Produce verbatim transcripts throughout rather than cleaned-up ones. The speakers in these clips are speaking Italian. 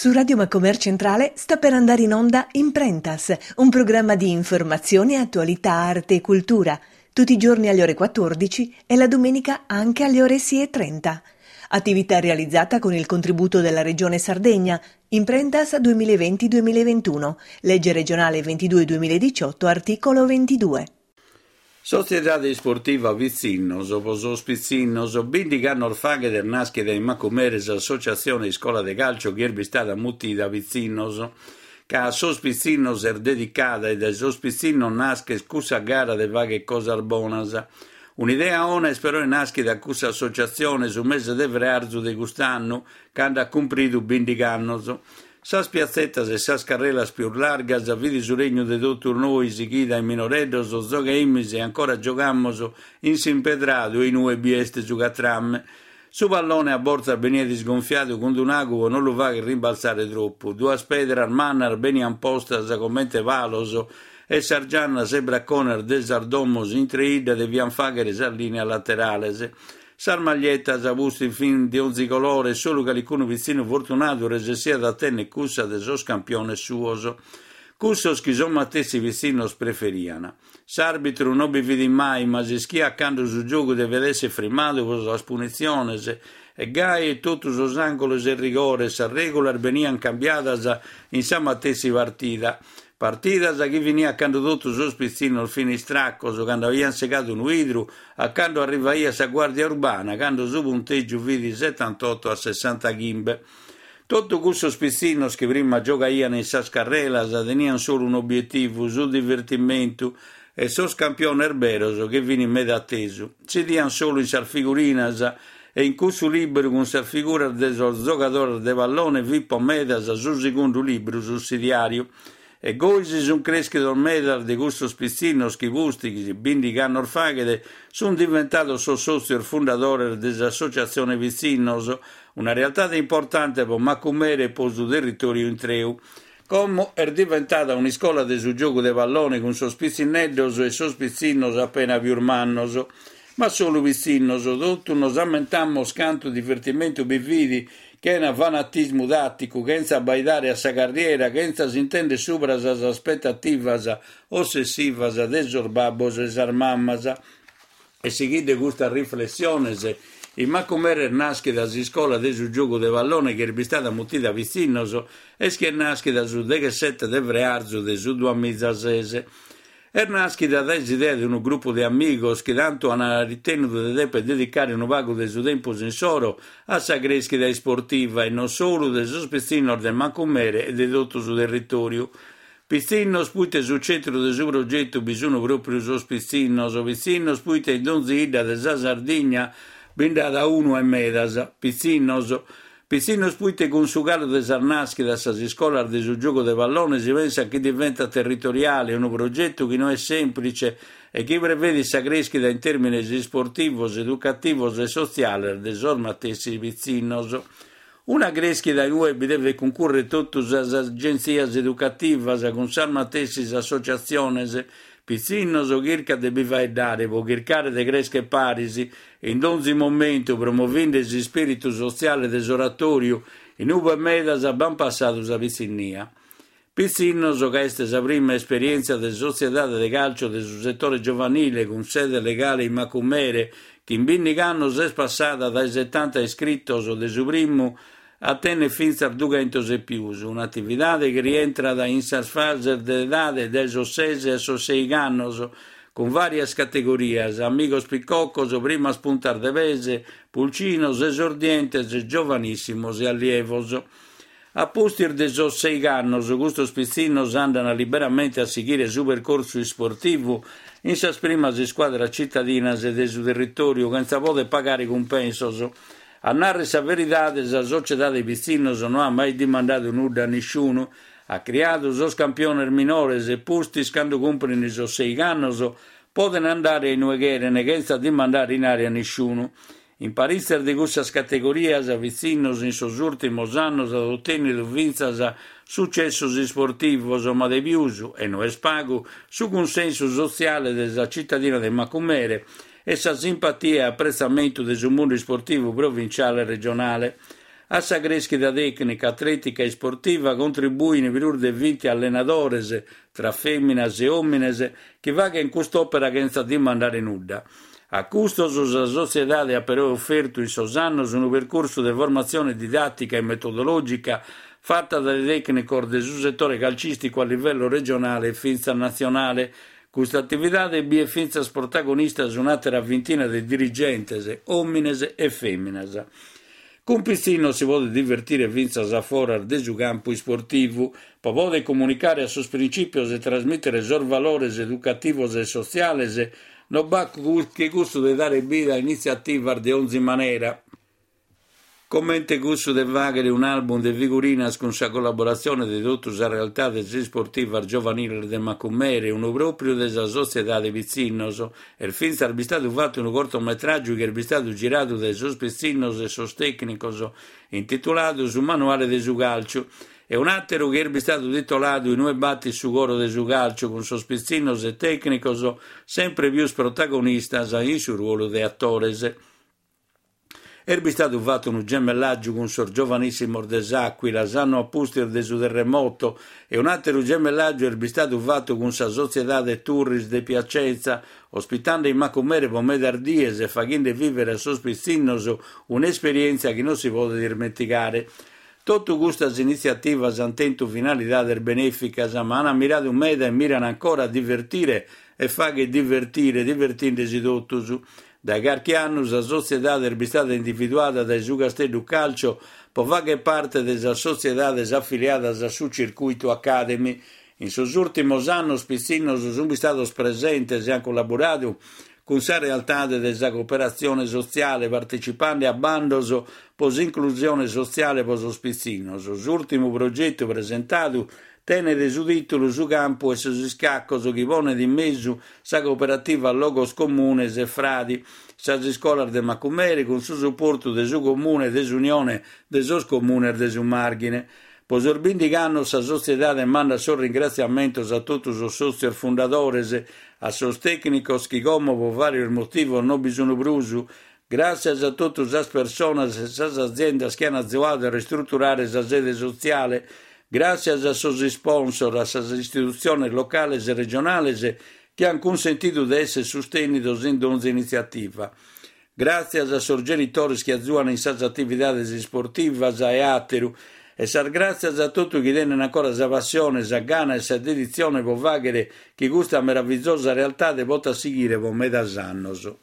Su Radio Macomer Centrale sta per andare in onda Imprentas, un programma di informazione, attualità, arte e cultura, tutti i giorni alle ore quattordici e la domenica anche alle ore sei e trenta. Attività realizzata con il contributo della Regione Sardegna, Imprentas duemilaventi duemilaventuno, legge regionale ventidue duemiladiciotto, articolo ventidue. Società Sportiva Vizzinnos, Poso Spizzinnos, Bindigan Orfaghe del Nasche dei Macomeres, Associazione di Scuola de Calcio, Gherbistata Muttida Vizzinnos, che a Sospizzinnos er dedicata e da Sospizzinnos nasce scusa gara de vaghe cosarbonas. Un'idea ona spero nasce da questa associazione su mese de vrearzu de quest'anno, che hanno cumprido Bindigannos. Sas piazzettas e sas carreras più largas, vidi su regno de dottor noi, si chida in minoreddos, zogaimmis e ancora giocamos in simpedrado in ue bieste giugatramme. Su pallone a borza venia disgonfiato con un ago non lo va che rimbalzare troppo. Due spedere mannar venian postas commente valoso e sargianna se bracconer desardomos in treida devian fagere sallinea laterales. Sarmaglietta avuto in fin di onzi colore, solo che alcuno vicino fortunato rese sia da tenne cussa de sos campione suoso. Cussos che son mattessi vicinos preferiana. S'arbitro non bi vidi mai, ma si schia accanto sul gioco de vedesse frimato con las puniciones e gai e tutti sos angolos e rigores a regular venian cambiadas in sa mattessi partita. Partidas a chi venia accanto tutto sos pizzinos finistraccos, quando avevano segato un idru, accanto arrivaia sa guardia urbana, quando su punteggio vidi settantotto a sessanta gimbe. Tutto questo pizzinos che prima giocaiano in sas carreras teniano solo un obiettivo, sul divertimento, e sos campione erberos che vini meda atteso. Si diano solo in sas figurinas e in questo libro con sa figura de sos giocatori de pallone vippo medas sul secondo libro sussidiario. E goisi sun cresciuto medal di questo pizzinos che busti, Bindigan Orfaghe, sono diventato suo socio e fondatore dell'associazione Vizzinnos, una realtà importante per Macumere e per il territorio in Treu. Come è diventata una scuola di su gioco di pallone con sos pizzineddos e sos pizzinos appena più urmannos. Ma solo Vizzinnos, tutto nos ammentammo scanto divertimento bividi, che è un fanatismo tattico, che senza baidare a sa carriera, che senza si intende sopra sas aspettativas ossessivas desorbabos e sarmammas. E seguite questa riflessione, il Macumere nasce da si scuola de su gioco de pallone che è stata muttita Vizzinnos e che nasce da su diciassette de vrearzu de su duemilasei. Er nasce da desiderio di un gruppo di amigos che tanto hanno ritenuto di per dedicare un vago del suo tempo sensoro a sa crescita sportiva e non solo del suo spezzino del Macumere e di tutto il suo territorio. Pizzinnos puite sul centro del suo progetto bisogno proprio il suo Pizzinnos, Pizzinnos puite in donzida della Sardegna bindata uno e medas, Pizzinnos. Pizzinnos puite con su galo de Sarnaschi da sa scuola del suo gioco de pallone si pensa che diventa territoriale, un progetto che non è semplice e che prevede sa crescita in termini sportivos, educativos e sociali de sormatessi Pizzinnos. Una crescita in web deve concorrere tutte le agenzie educative con sarmatessi associazioni Pizzinnos o chirca de bivaidare, può chircare de cresche parisi, in ogni momento promuovendo il spirito sociale desoratorio, in uva medas abbiamo passato sa pizzinnia. Pizzinnos, che è sa prima esperienza de società de calcio del settore giovanile con sede legale in Macumere, che in Bindigannos è passata dai settanta iscritti de su primo a tenne fins al duecento e più, un'attività che rientra da in sas fasi d'età dai sei a sei anni, con varie categorie, amigos piccocos, prima spuntar de vese, pulcinos, esordientes, giovanissimos e allievos. A postir de sos sei anni, questo pizzinos andano liberamente a seguire su percorso sportivo in sas primas squadras cittadinas del suo territorio, senza poter pagare compensos. A narrare sa verità, la società dei Pizzinnos non ha mai dimandato nulla a nessuno, ha creato sos campioni minores e posti quando comprano i sos sei anni, possono andare in ueghere senza dimandare in aria a nessuno. In parizzer di queste categorie, a Pizzinnos in sos ultimos anni ha ottenuto vinzas successos sportivos, ma di più, e non è pago, su consenso sociale della cittadina di Macumere, e sa simpatia e apprezzamento del mondo sportivo provinciale e regionale. A sa crescita tecnica, atletica e sportiva contribuiscono per de venti allenatores tra femminas e uomines che va in quest'opera che non sta di mandare nulla. A questo la società ha però offerto in sos anni un percorso di formazione didattica e metodologica fatta dai tecnici del settore calcistico a livello regionale e finza nazionale. Questa attività è finza protagonista su un'altra ventina di dirigenti, uomines e femminas. Con Pizzino si può divertire finza a fuori del campo sportivo, per poter comunicare a sus principios e trasmettere sus valores educativos e sociales. Non va che gusto di dare vita a iniziativa di ogni maniera. Commente gusto di vagare un album di figurinas con sa collaborazione di tutte le realtà del sportivo giovanile di Macummere, uno proprio della società di Pizzinnos. Il film sarebbe stato fatto un cortometraggio che è stato girato dai sos Pizzinnos e sos tecnicos, intitolato Su manuale di su calcio. E un altro che è stato titolato I nuovi batti su coro de su calcio con sos Pizzinnos e tecnicos sempre più protagonistas in suo ruolo di attores. È stato fatto un gemellaggio con sor giovanissimo Des'Aquila, sanno appuster de su terremoto, e un altro gemellaggio è stato fatto con sa società de Turris de Piacenza, ospitando in Macummere Pomedardies e facendo vivere a sos Pizzinnos un'esperienza che non si può dimenticare. Tutte queste iniziative hanno tentato finalità beneficas, ma hanno mirato un meta e mirano ancora a divertire e fare divertire, divertendosi tutti. Da qualche anno la società è stata individuata dai su Castello Calcio per fare parte delle società affiliate al suo circuito Academy. In sus ultimos anni Pizzinnos sono stati presenti e hanno collaborato con sa realtà della cooperazione sociale, partecipando a bandos per l'inclusione sociale per los Pizzinnos. L'ultimo progetto presentato tiene su titolo su campo e su scaccos che pone in mezzo sa cooperativa Logos Comunes e Fradi, sa scuola de Macummere con su supporto de su comune e de su unione de sos comunes de su margine. Posorbindi che sa società manda sul ringraziamento a tutti i soci fondatori, a sos tecnicos che come per vari motivi non bisogno brusu, grazie a tutte le persone e le aziende che hanno aiutato a ristrutturare la sede sociale, grazie a sos sponsor, a le istituzioni locali e regionali che hanno consentito di essere sostenuti in ogni iniziativa. Grazie a sos genitori che aiutano in sas attività sportive e atteru, e sar grazie a tutti che tenen ancora sa passione, sa gana e sa dedizione per fare che questa meravigliosa realtà de possa seguire per metas annos.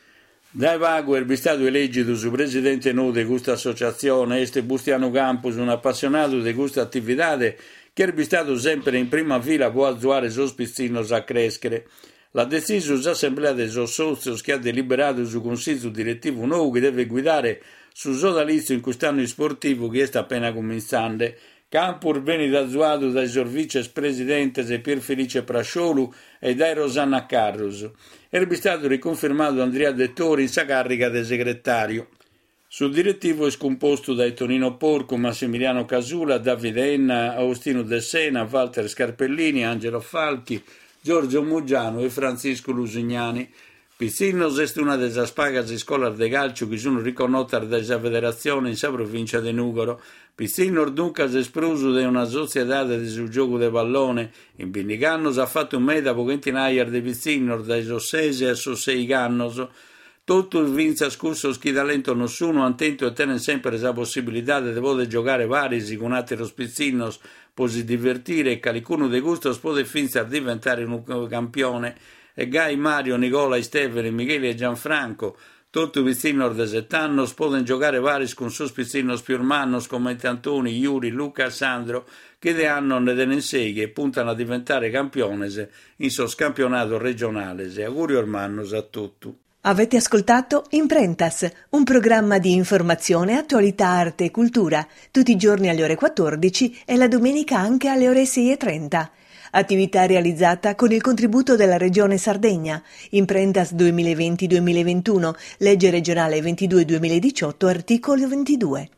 Dai Vago è stato elegito su presidente nuovo di questa associazione, este Bustiano Campus, un appassionato di questa attività che è stato sempre in prima fila per aiutare sos Pizzinnos a crescere. L'ha deciso l'assemblea dei suoi soci che ha deliberato sul consiglio direttivo nuovo che deve guidare su sodalizio in quest'anno sportivo che sta appena cominciando. Campur viene aiutato dai suoi vicepresidenti Pier Felice Prasciolu e dai Rosanna Carrus. È stato riconfermato Andrea Dettori in sa carica di segretario. Sul direttivo è composto da Tonino Porco, Massimiliano Casula, Davide Enna, Agostino De Sena, Walter Scarpellini, Angelo Falchi, Giorgio Muggiano e Francisco Lusignani. Pizzinnos è una delle spagas di scuola di calcio che sono riconosciute dalla federazione in sa provincia di Nugoro. Pizzinnos dunque è espruso di una società di sul gioco di pallone. In venti anni ha fatto un meta pochenti nair di Pizzinnos dai sossesi a sossei anni. Tutto il vince scusso chi talento nessuno, attento e tiene sempre la possibilità di poter giocare vari con altri Pizzinnos, per si divertire e qualcuno di gusto può finire diventare un campione. E Gai, Mario, Nicola, Stefano, Michele e Gianfranco, tutti i Pizzinnos di sette anni, possono giocare vari con sus Pizzinnos più urmanos come Antoni, Iuri, Luca e Sandro, che de hanno ne tenen sei e puntano a diventare campiones in sos campionato regionale. Augurio ormanos a tutti. Avete ascoltato Imprentas, un programma di informazione, attualità, arte e cultura, tutti i giorni alle ore quattordici e la domenica anche alle ore sei e trenta. Attività realizzata con il contributo della Regione Sardegna. Imprentas duemilaventi duemilaventuno, legge regionale ventidue duemiladiciotto, articolo ventidue.